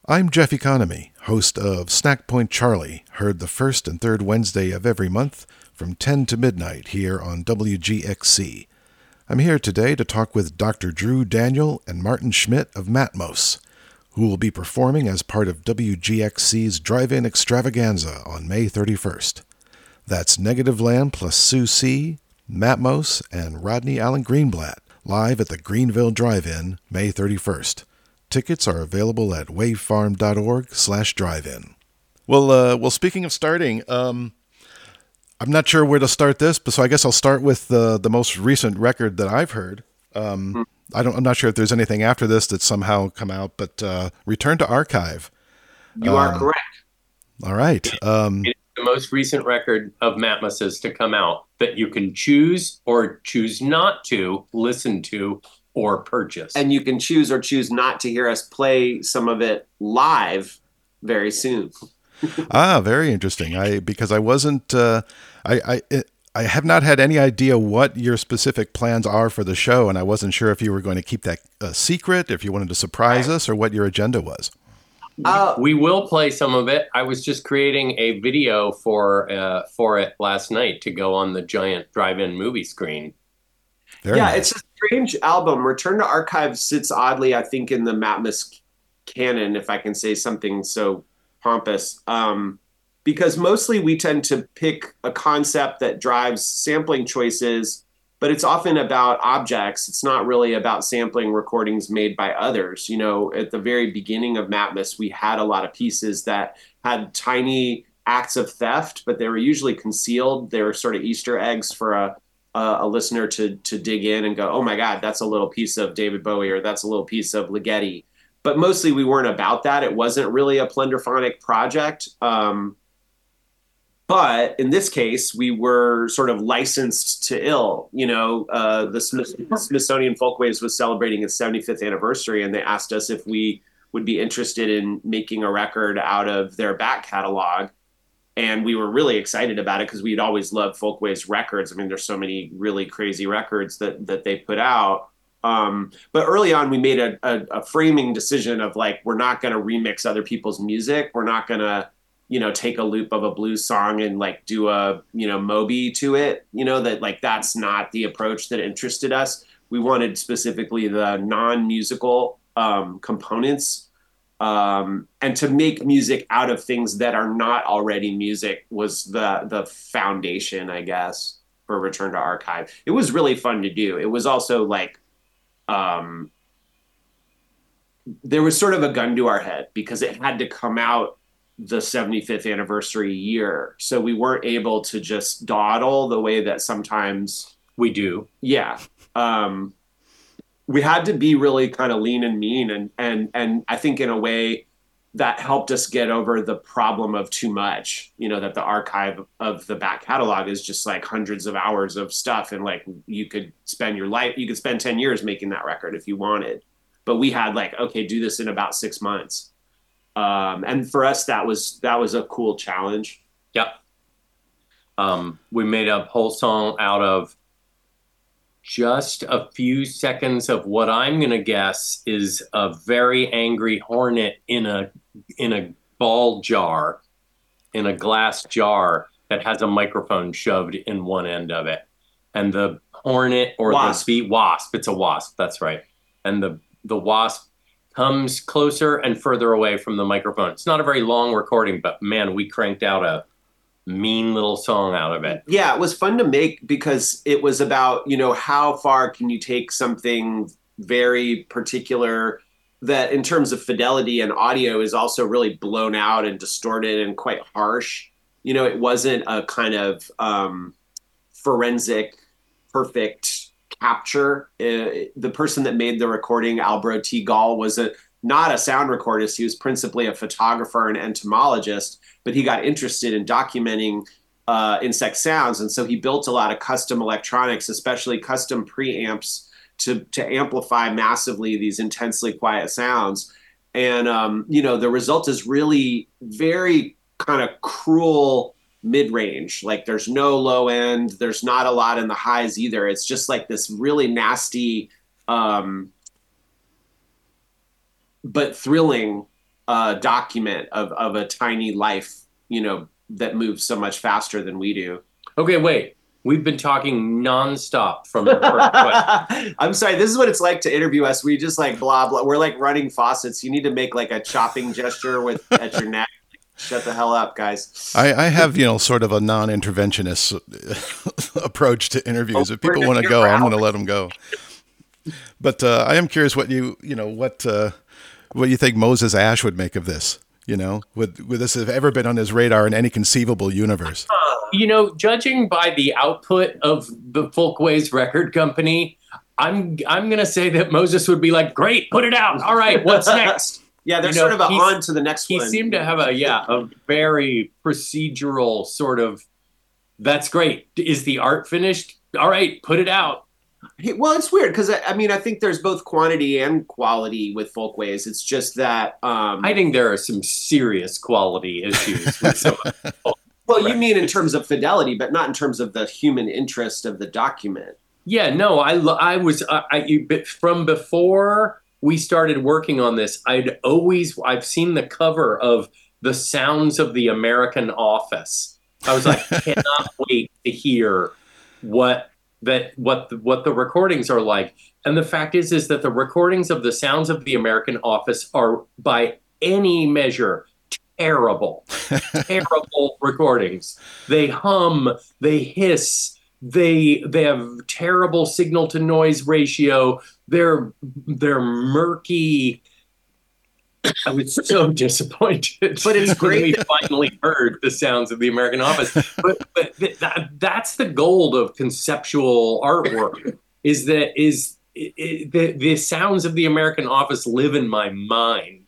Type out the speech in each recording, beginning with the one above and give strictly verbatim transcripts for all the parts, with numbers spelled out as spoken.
I'm Jeff Economy, host of Snack Point Charlie, heard the first and third Wednesday of every month from ten to midnight here on W G X C. I'm here today to talk with Doctor Drew Daniel and Martin Schmidt of Matmos, who will be performing as part of W G X C's Drive-In Extravaganza on May thirty-first. That's Negativland plus Sue C., Matmos, and Rodney Allen Greenblatt, live at the Greenville Drive-In, May thirty-first. Tickets are available at wavefarm.org slash drive-in. Well, uh, well, speaking of starting, um, I'm not sure where to start this, but so I guess I'll start with the the most recent record that I've heard. Um, I don't, I'm not sure if there's anything after this that's somehow come out, but uh, Return to Archive. You Um, are correct. All right. Um, It's the most recent record of Matmos's to come out that you can choose or choose not to listen to or purchase. And you can choose or choose not to hear us play some of it live very soon. ah, very interesting. I because I wasn't. Uh, I I I have not had any idea what your specific plans are for the show, and I wasn't sure if you were going to keep that a secret, if you wanted to surprise us, or what your agenda was. Uh, we will play some of it. I was just creating a video for uh, for it last night to go on the giant drive-in movie screen. Very yeah, nice. it's a strange album. Return to Archive sits oddly, I think, in the Matmos canon, if I can say something so pompous. Um, because mostly we tend to pick a concept that drives sampling choices, but it's often about objects. It's not really about sampling recordings made by others. You know, at the very beginning of Matmos, we had a lot of pieces that had tiny acts of theft, but they were usually concealed. They were sort of Easter eggs for a uh, a listener to to dig in and go, oh my God, that's a little piece of David Bowie, or that's a little piece of Ligeti. But mostly we weren't about that. It wasn't really a Plunderphonic project. Um, but in this case, we were sort of licensed to ill. You know, uh, the Smith- Smithsonian Folkways was celebrating its seventy-fifth anniversary, and they asked us if we would be interested in making a record out of their back catalog. And we were really excited about it because we'd always loved Folkways records. I mean, there's so many really crazy records that that they put out. Um, but early on, we made a, a, a framing decision of like, we're not going to remix other people's music. We're not going to, you know, take a loop of a blues song and like do a, you know, Moby to it. You know, that like that's not the approach that interested us. We wanted specifically the non-musical um, components. Um, and to make music out of things that are not already music was the the foundation, I guess, for Return to Archive. It was really fun to do. It was also like, um, there was sort of a gun to our head because it had to come out the seventy-fifth anniversary year. So we weren't able to just dawdle the way that sometimes we do. Yeah. Um, we had to be really kind of lean and mean, and and and I think in a way that helped us get over the problem of too much. You know, that the archive of the back catalog is just like hundreds of hours of stuff, and like you could spend your life, you could spend ten years making that record if you wanted, but we had like, okay, do this in about six months, um, and for us that was that was a cool challenge. Yep. Um, we made a whole song out of just a few seconds of what I'm going to guess is a very angry hornet in a in a ball jar, in a glass jar that has a microphone shoved in one end of it. And the hornet or Wasp. the bee wasp, it's a wasp, that's right. And the the wasp comes closer and further away from the microphone. It's not a very long recording, but man, we cranked out a mean little song out of it. Yeah, it was fun to make because it was about, you know, how far can you take something very particular that in terms of fidelity and audio is also really blown out and distorted and quite harsh. You know, it wasn't a kind of um, forensic, perfect capture. Uh, the person that made the recording, Albro T. Gall, was a not a sound recordist. He was principally a photographer and entomologist, but he got interested in documenting uh, insect sounds. And so he built a lot of custom electronics, especially custom preamps to, to amplify massively these intensely quiet sounds. And, um, you know, the result is really very kind of cruel mid-range. Like there's no low end. There's not a lot in the highs either. It's just like this really nasty, um, but thrilling uh, document of of a tiny life, you know, that moves so much faster than we do. Okay, wait. We've been talking nonstop from the first question. I'm sorry. This is what it's like to interview us. We just like blah blah. We're like running faucets. You need to make like a chopping gesture with at your neck. Shut the hell up, guys. I, I have, you know, sort of a non-interventionist approach to interviews. Oh, if people want to go, I'm going to let them go. But uh, I am curious what you, you know, what uh, what you think Moses Ash would make of this. You know, would would this have ever been on his radar in any conceivable universe? You know, judging by the output of the Folkways record company, I'm I'm gonna say that Moses would be like, "Great, put it out. All right, what's next?" Yeah, they're You know, sort of a he's- on to the next He one. seemed to have a yeah a very procedural sort of. That's great. Is the art finished? All right, put it out. Hey, well, it's weird because I, I mean I think there's both quantity and quality with Folkways. It's just that um, I think there are some serious quality issues with some of the folk- well, you mean in terms of fidelity, but not in terms of the human interest of the document. Yeah, no, I lo- I was I, I you- but from before we started working on this, I'd always I've seen the cover of The Sounds of the American Office. I was like, cannot wait to hear what that what the, what the recordings are like. And the fact is is that the recordings of The Sounds of the American Office are by any measure terrible. Terrible recordings. They hum, they hiss, they they have terrible signal to noise ratio. They're they're murky. I was so disappointed. But it's when great we that- finally heard The Sounds of the American Office. But but th- that, that's the gold of conceptual artwork. Is that is it, it, the the sounds of the American Office live in my mind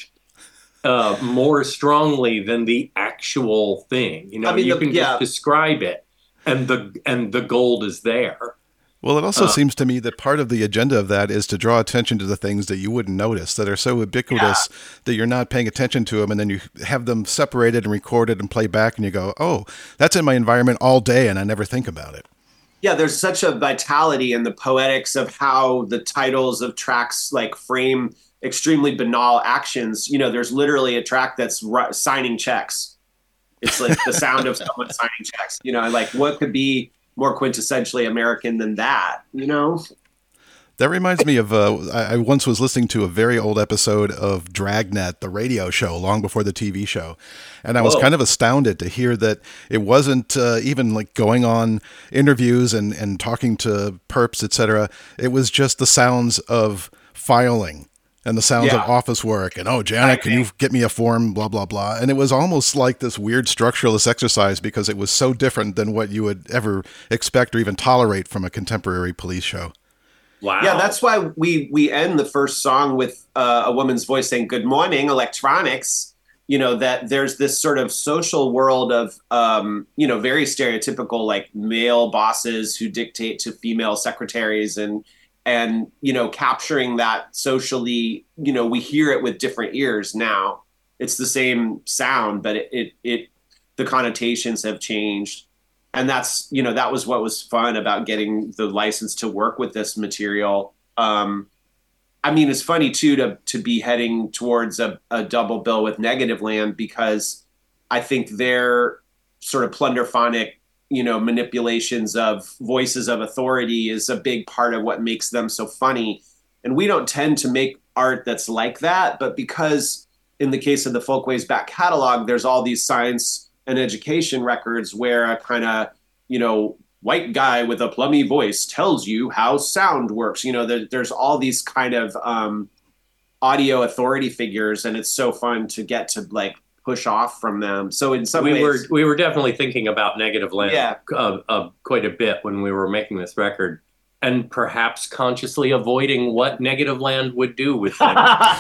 uh, more strongly than the actual thing. You know, I mean, you the- can yeah. just describe it, and the and the gold is there. Well, it also Uh, seems to me that part of the agenda of that is to draw attention to the things that you wouldn't notice, that are so ubiquitous that you're not paying attention to them, and then you have them separated and recorded and play back, and you go, oh, that's in my environment all day, and I never think about it. Yeah, there's such a vitality in the poetics of how the titles of tracks like frame extremely banal actions. You know, there's literally a track that's ri- signing checks. It's like the sound of someone signing checks. You know, like what could be more quintessentially American than that? You know? That reminds me of, uh, I I once was listening to a very old episode of Dragnet, the radio show, long before the T V show. And I was Whoa. kind of astounded to hear that it wasn't uh, even like going on interviews and, and talking to perps, et cetera. It was just the sounds of filing and the sounds Yeah. of office work. And, oh, Janet, can you get me a form, blah, blah, blah. And it was almost like this weird structuralist exercise because it was so different than what you would ever expect or even tolerate from a contemporary police show. Wow. Yeah, that's why we we end the first song with uh, a woman's voice saying "Good morning, electronics." You know, that there's this sort of social world of um, you know, very stereotypical like male bosses who dictate to female secretaries, and and you know, capturing that socially. You know, we hear it with different ears now. It's the same sound, but it it, it the connotations have changed. And that's, you know, that was what was fun about getting the license to work with this material. Um, I mean, it's funny too to to be heading towards a, a double bill with Negativland, because I think their sort of plunderphonic, you know, manipulations of voices of authority is a big part of what makes them so funny. And we don't tend to make art that's like that, but because in the case of the Folkways back catalog, there's all these science and education records where a kind of, you know, white guy with a plummy voice tells you how sound works. You know, there, there's all these kind of um, audio authority figures, and it's so fun to get to like push off from them. So in some we ways, were we were definitely thinking about Negativland Yeah. uh, uh, quite a bit when we were making this record, and perhaps consciously avoiding what Negativland would do with them.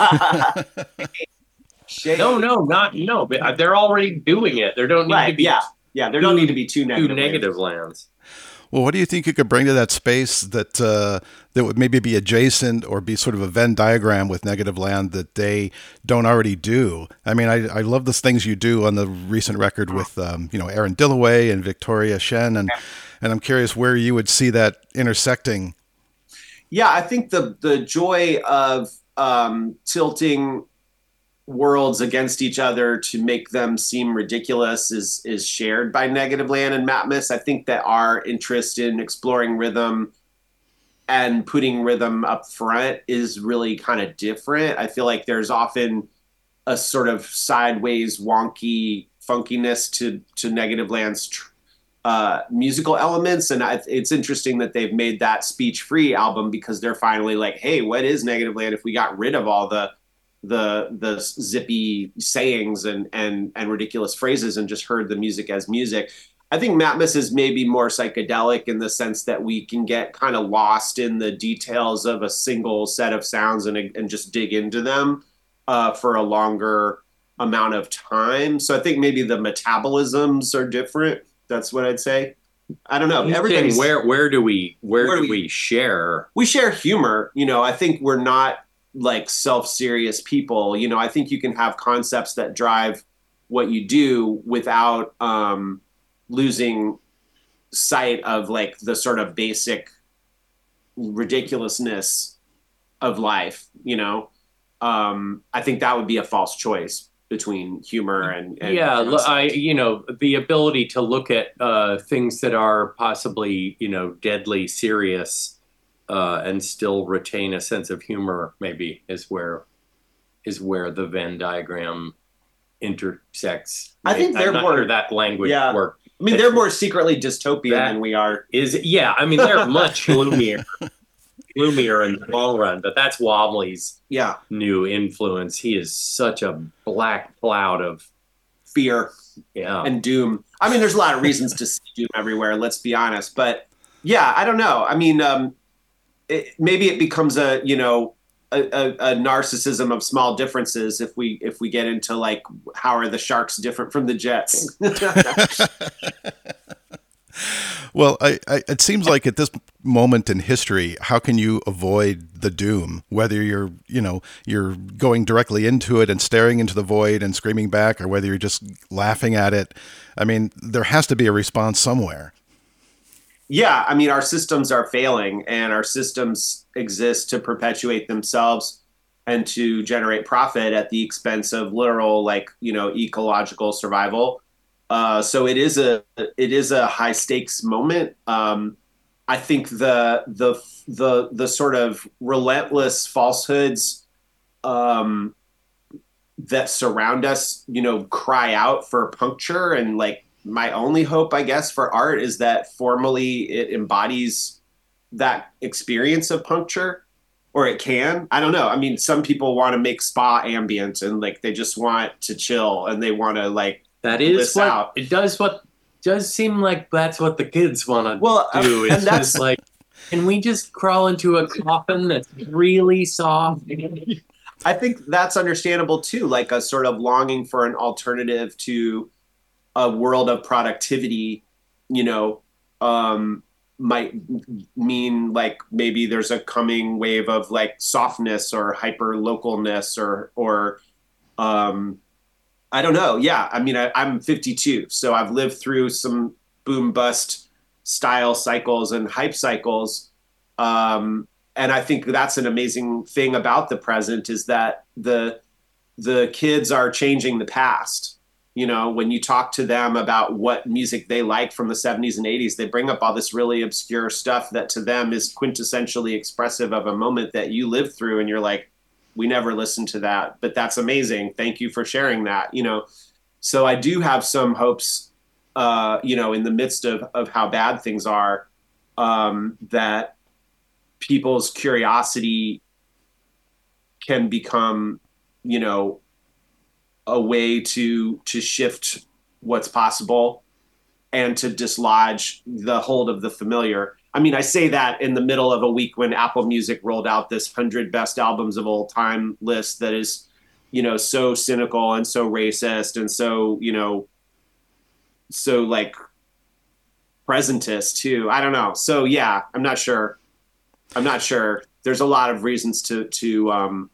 Shade. no, no, not no. But they're already doing it. There don't need Right, to be yeah. Yeah, there don't need to be two two negative. negative lands. Well, what do you think you could bring to that space that uh, that would maybe be adjacent or be sort of a Venn diagram with Negativland that they don't already do? I mean, I, I love the things you do on the recent record with, um, you know, Aaron Dillaway and Victoria Shen, and and I'm curious where you would see that intersecting. Yeah, I think the the joy of um, tilting worlds against each other to make them seem ridiculous is is shared by Negativland and Matmos. I think that our interest in exploring rhythm and putting rhythm up front is really kind of different. I feel like there's often a sort of sideways wonky funkiness to to Negativland's tr- uh, musical elements, and I, it's interesting that they've made that Speech Free album because they're finally like, hey, what is Negativland if we got rid of all the the the zippy sayings and and and ridiculous phrases and just heard the music as music. I think Matmos is maybe more psychedelic in the sense that we can get kind of lost in the details of a single set of sounds and and just dig into them uh, for a longer amount of time. So I think maybe the metabolisms are different. That's what I'd say. I don't know. Everything. Where where do we where, where do we, we share? We share humor. You know, I think we're not like self-serious people. You know, I think you can have concepts that drive what you do without um, losing sight of like the sort of basic ridiculousness of life. You know, um, I think that would be a false choice between humor and, and yeah, concept. I you know the ability to look at uh, things that are possibly you know deadly serious. Uh, and still retain a sense of humor, maybe is where is where the Venn diagram intersects. I think they're I'm not more sure that language yeah. work. I mean, they're more secretly dystopian than we are. Is yeah, I mean, they're much gloomier, gloomier in the long run. But that's Wobbly's yeah. new influence. He is such a black cloud of fear, yeah, and doom. I mean, there's a lot of reasons to see doom everywhere. Let's be honest, but yeah, I don't know. I mean. Um, It, maybe it becomes a you know a, a, a narcissism of small differences if we if we get into like how are the Sharks different from the Jets. Well, I, I, it seems like at this moment in history, how can you avoid the doom? Whether you're you know you're going directly into it and staring into the void and screaming back, or whether you're just laughing at it. I mean, there has to be a response somewhere. Yeah, I mean, our systems are failing and our systems exist to perpetuate themselves and to generate profit at the expense of literal, like, you know, ecological survival. Uh, so it is a it is a high stakes moment. Um, I think the the the the sort of relentless falsehoods um, that surround us, you know, cry out for puncture and like. My only hope, I guess, for art is that formally it embodies that experience of puncture, or it can. I don't know. I mean, some people want to make spa ambient and like they just want to chill and they want to like that is what out. It does. What does seem like that's what the kids want to well, do. Uh, it's just like, can we just crawl into a coffin that's really soft? I think that's understandable too. Like a sort of longing for an alternative to a world of productivity, you know, um, might mean like maybe there's a coming wave of like softness or hyper localness or, or, um, I don't know. Yeah. I mean, I, I'm fifty-two, so I've lived through some boom bust style cycles and hype cycles. Um, and I think that's an amazing thing about the present is that the, the kids are changing the past. You know, when you talk to them about what music they like from the seventies and eighties, they bring up all this really obscure stuff that to them is quintessentially expressive of a moment that you lived through. And you're like, we never listened to that, but that's amazing. Thank you for sharing that, you know? So I do have some hopes, uh, you know, in the midst of, of how bad things are, um, that people's curiosity can become, you know, a way to to shift what's possible and to dislodge the hold of the familiar. I mean, I say that in the middle of a week when Apple Music rolled out this hundred best albums of all time list that is, you know, so cynical and so racist and so, you know, so like presentist too. I don't know. So yeah, I'm not sure. I'm not sure. There's a lot of reasons to to um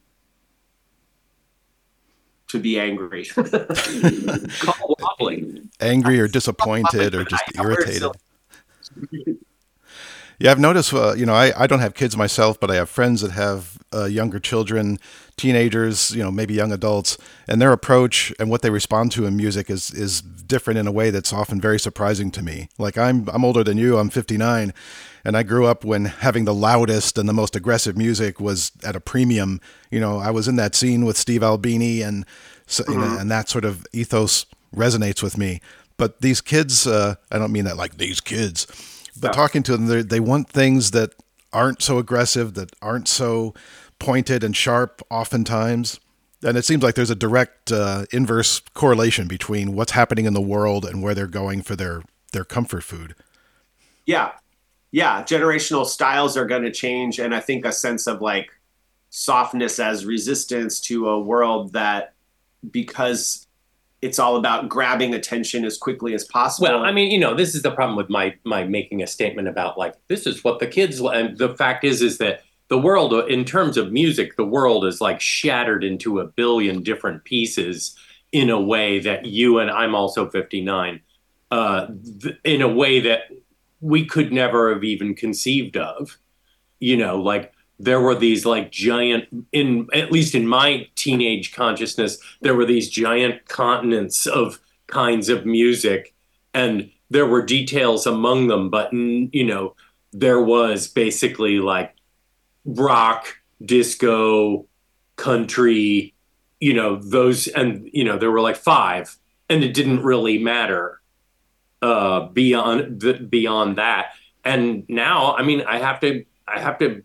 to be angry. Call wobbling. Angry or disappointed or just irritated. Yeah, I've noticed, uh, you know, I, I don't have kids myself, but I have friends that have uh, younger children, teenagers, you know, maybe young adults, and their approach and what they respond to in music is is different in a way that's often very surprising to me. Like I'm I'm older than you, I'm fifty-nine, and I grew up when having the loudest and the most aggressive music was at a premium. You know, I was in that scene with Steve Albini, and so, you know, and that sort of ethos resonates with me. But these kids, uh, I don't mean that like these kids. But talking to them, they they want things that aren't so aggressive, that aren't so pointed and sharp oftentimes. And it seems like there's a direct uh, inverse correlation between what's happening in the world and where they're going for their, their comfort food. Yeah. Yeah. Generational styles are going to change. And I think a sense of like softness as resistance to a world that, because it's all about grabbing attention as quickly as possible. Well, I mean, you know, this is the problem with my my making a statement about like this is what the kids. And the fact is, is that the world, in terms of music, the world is like shattered into a billion different pieces in a way that you and I'm also fifty-nine, uh, th- in a way that we could never have even conceived of. You know, like. There were these like giant, in at least in my teenage consciousness, there were these giant continents of kinds of music, and there were details among them. But you know, there was basically like rock, disco, country, you know, those, and you know, there were like five, and it didn't really matter uh, beyond the, beyond that. And now, I mean, I have to, I have to.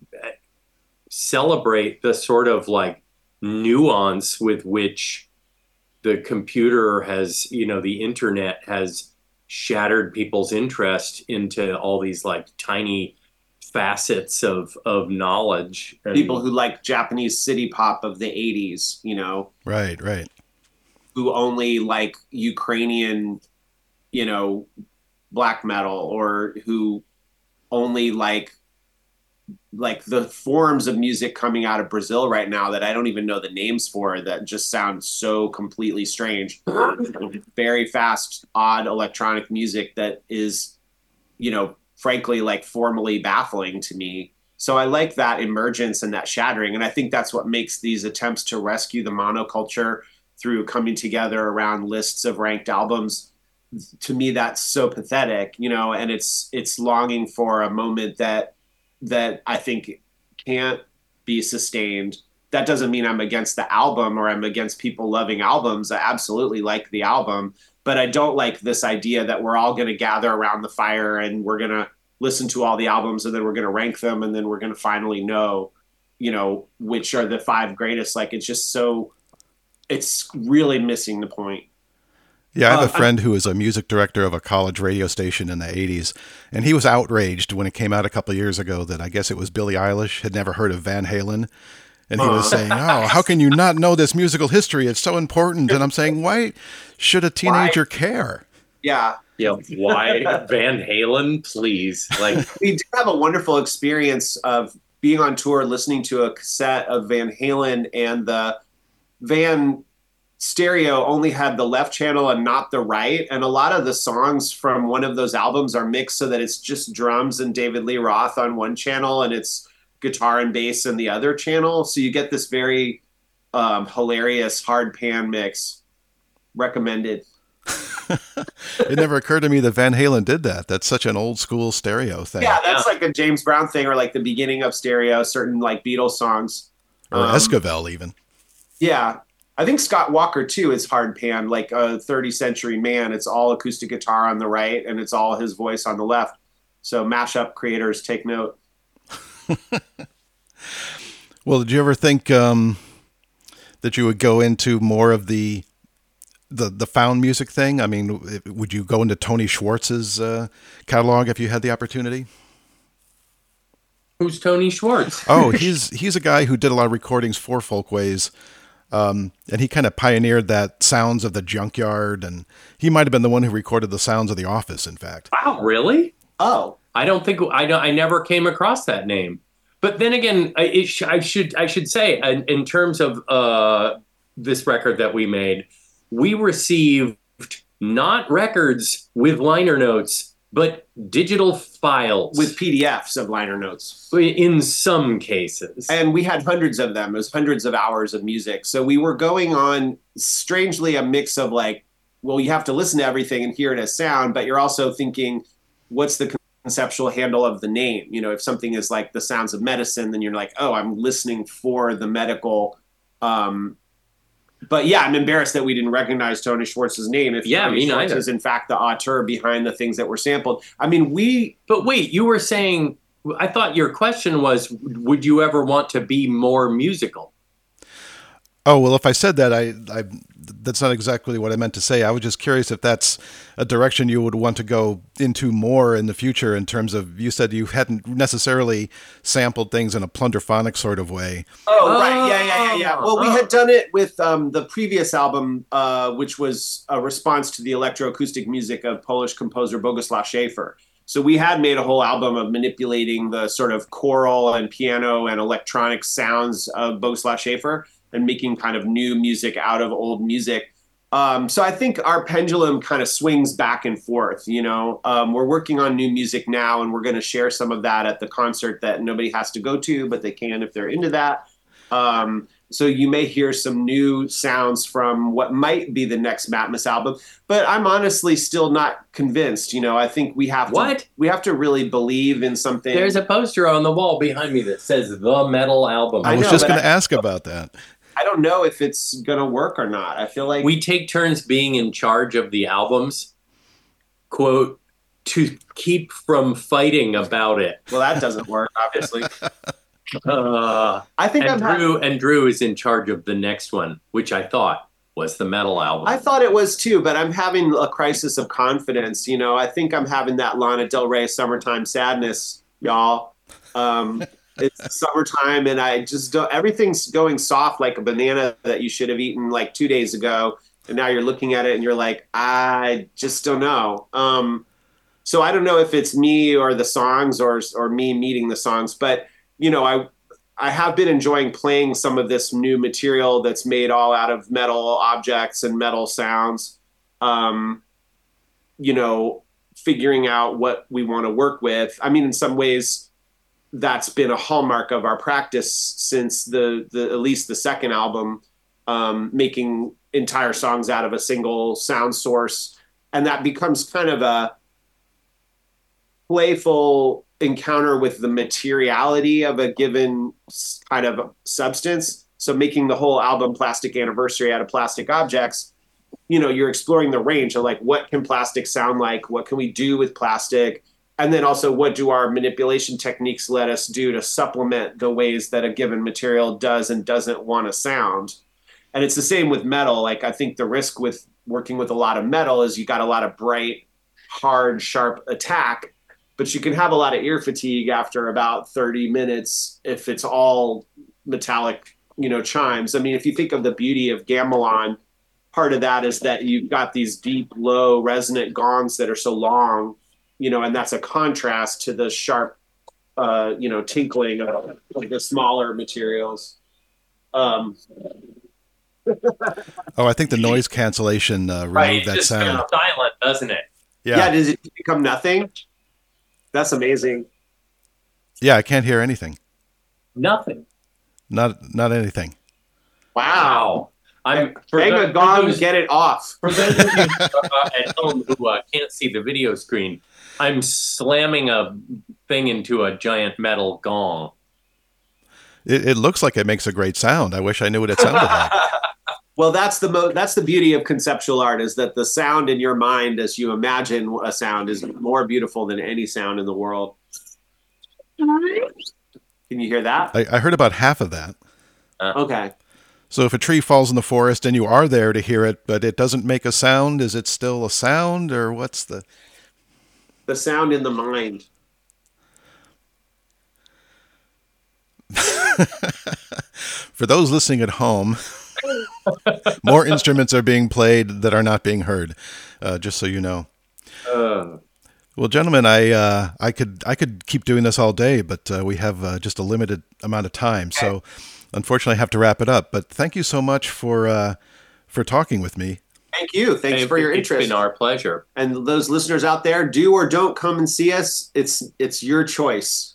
celebrate the sort of like nuance with which the computer has, you know, the internet has shattered people's interest into all these like tiny facets of of knowledge. And people who like Japanese city pop of the eighties, you know, right, right, who only like Ukrainian, you know, black metal, or who only like like the forms of music coming out of Brazil right now that I don't even know the names for, that just sound so completely strange. Very fast, odd electronic music that is, you know, frankly, like formally baffling to me. So I like that emergence and that shattering. And I think that's what makes these attempts to rescue the monoculture through coming together around lists of ranked albums. To me, that's so pathetic, you know, and it's, it's longing for a moment that, that I think can't be sustained. That doesn't mean I'm against the album or I'm against people loving albums. I absolutely like the album, but I don't like this idea that we're all going to gather around the fire and we're going to listen to all the albums and then we're going to rank them and then we're going to finally know, you know, which are the five greatest. Like, it's just so, it's really missing the point. Yeah, I have uh, a friend who was a music director of a college radio station in the eighties, and he was outraged when it came out a couple of years ago that I guess it was Billie Eilish had never heard of Van Halen. And he uh. was saying, oh, how can you not know this musical history? It's so important. And I'm saying, why should a teenager why? care? Yeah. Yeah, why Van Halen, please? Like, we did have a wonderful experience of being on tour, listening to a cassette of Van Halen, and the Van stereo only had the left channel and not the right. And a lot of the songs from one of those albums are mixed so that it's just drums and David Lee Roth on one channel and it's guitar and bass in the other channel. So you get this very um, hilarious hard pan mix. Recommended. It never occurred to me that Van Halen did that. That's such an old school stereo thing. Yeah, that's yeah. like a James Brown thing, or like the beginning of stereo, certain like Beatles songs. Or um, Esquivel even. Yeah. I think Scott Walker too is hard pan, like a thirtieth century man. It's all acoustic guitar on the right and it's all his voice on the left. So mashup creators, take note. Well, did you ever think um, that you would go into more of the the the found music thing? I mean, would you go into Tony Schwartz's uh, catalog if you had the opportunity? Who's Tony Schwartz? Oh, he's he's a guy who did a lot of recordings for Folkways. Um, and he kind of pioneered that sounds of the junkyard, and he might have been the one who recorded the sounds of The Office, in fact. Wow, really? Oh, I don't think I don't, I never came across that name. But then again, I, it sh- I should I should say, in, in terms of uh, this record that we made, we received not records with liner notes, but digital files with P D Fs of liner notes. In some cases. And we had hundreds of them. It was hundreds of hours of music. So we were going on, strangely, a mix of like, well, you have to listen to everything and hear it as sound, but you're also thinking, what's the conceptual handle of the name? You know, if something is like the sounds of medicine, then you're like, oh, I'm listening for the medical. Um, but yeah, I'm embarrassed that we didn't recognize Tony Schwartz's name. If yeah, Tony me Schwartz neither. is in fact the auteur behind the things that were sampled. I mean, we. But wait, you were saying, I thought your question was, would you ever want to be more musical? Oh, well, if I said that, I, I that's not exactly what I meant to say. I was just curious if that's a direction you would want to go into more in the future in terms of, you said you hadn't necessarily sampled things in a plunderphonic sort of way. Oh, right. Yeah, yeah, yeah, yeah. Well, we had done it with um, the previous album, uh, which was a response to the electroacoustic music of Polish composer Bogusław Schaefer. So we had made a whole album of manipulating the sort of choral and piano and electronic sounds of Bogusław Schaefer and making kind of new music out of old music. Um, so I think our pendulum kind of swings back and forth. You know, um, we're working on new music now, and we're going to share some of that at the concert that nobody has to go to, but they can if they're into that. Um, so you may hear some new sounds from what might be the next Matmos album, but I'm honestly still not convinced. You know, I think we have to, what? we have to really believe in something. There's a poster on the wall behind me that says The Metal Album. I, I was know, just going to ask about that. I don't know if it's going to work or not. I feel like we take turns being in charge of the albums, quote, to keep from fighting about it. Well, that doesn't work, obviously. uh, I think and I'm Drew ha- and Drew is in charge of the next one, which I thought was the Metal Album. I thought it was too, but I'm having a crisis of confidence. You know, I think I'm having that Lana Del Rey Summertime Sadness, y'all. Um, It's summertime, and I just don't. Everything's going soft like a banana that you should have eaten like two days ago, and now you're looking at it and you're like, I just don't know. Um, so I don't know if it's me or the songs or or me meeting the songs, but you know, I I have been enjoying playing some of this new material that's made all out of metal objects and metal sounds. Um, you know, figuring out what we want to work with. I mean, in some ways, that's been a hallmark of our practice since the, the at least the second album, um, making entire songs out of a single sound source. And that becomes kind of a playful encounter with the materiality of a given kind of substance. So making the whole album Plastic Anniversary out of plastic objects, you know, you're exploring the range of like, what can plastic sound like? What can we do with plastic? And then also, what do our manipulation techniques let us do to supplement the ways that a given material does and doesn't want to sound? And it's the same with metal. Like, I think the risk with working with a lot of metal is you got a lot of bright, hard, sharp attack, but you can have a lot of ear fatigue after about thirty minutes if it's all metallic, you know, chimes. I mean, if you think of the beauty of gamelan, part of that is that you've got these deep, low, resonant gongs that are so long, you know, and that's a contrast to the sharp, uh, you know, tinkling of like the smaller materials. Um, oh, I think the noise cancellation uh, removed right, that just sound. Kind of silent, doesn't it? Yeah. yeah. Does it become nothing? That's amazing. Yeah, I can't hear anything. Nothing. Not not anything. Wow. I'm Bang a gong and get it off. For those of you uh, at home who uh, can't see the video screen, I'm slamming a thing into a giant metal gong. It, it looks like it makes a great sound. I wish I knew what it sounded like. Well, that's the mo- that's the beauty of conceptual art, is that the sound in your mind as you imagine a sound is more beautiful than any sound in the world. Can you hear that? I, I heard about half of that. Uh, okay. So if a tree falls in the forest and you are there to hear it, but it doesn't make a sound, is it still a sound, or what's the... The sound in the mind. For those listening at home, more instruments are being played that are not being heard, uh, just so you know. Uh, Well, gentlemen, I uh, I could I could keep doing this all day, but uh, we have uh, just a limited amount of time, so unfortunately I have to wrap it up. But thank you so much for uh, for talking with me. Thank you. Thanks It- for your it's interest. been our pleasure. And those listeners out there, do or don't come and see us. It's it's your choice.